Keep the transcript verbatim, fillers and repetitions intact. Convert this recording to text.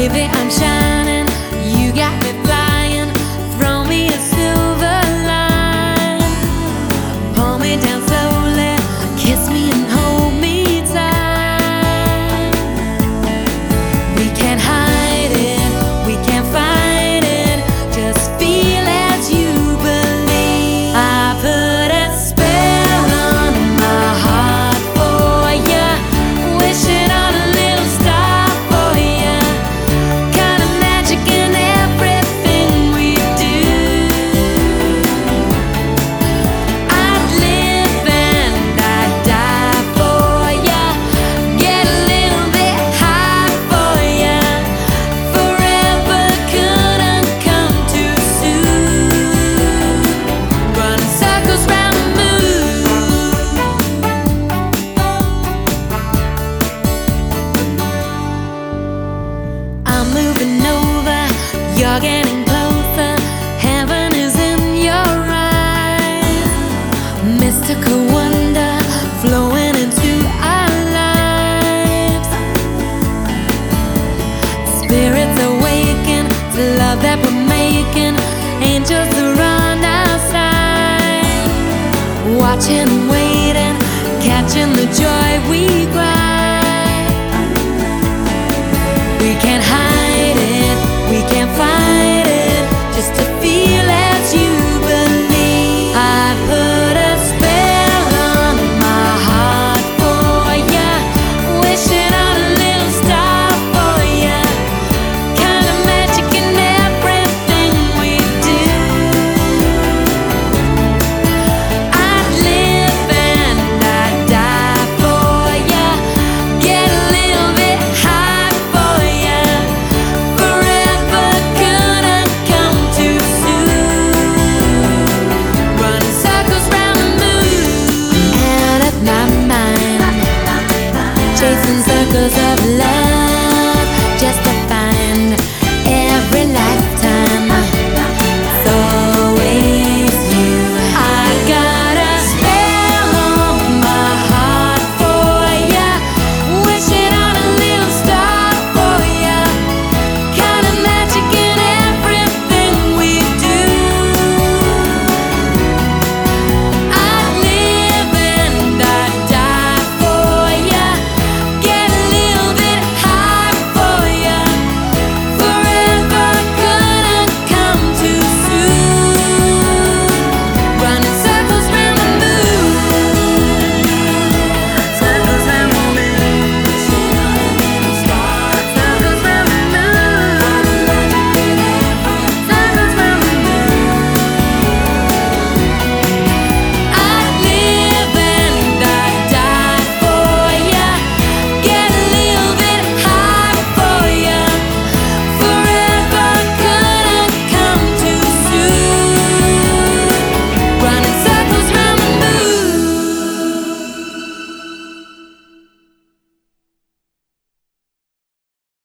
Baby, I'm shining, you got me flying. Throw me a silver line, pull me down slowly, kiss me and hold me tight. We can't hide it, we can't fight it, just feel as you believe. I put a spell on my heart for ya, wishing on a little star for ya. Kind of magic in everything we do. I'd live and I'd die for ya, get a little bit high for ya. Forever couldn't come too soon, running circles round the moon. I'm moving over, you're getting closer. Heaven is in your eyes, mystical wonder flowing into our lives. Spirits awaken to love that we're making. Angels are on our side, watching, waiting, catching the joy we grab.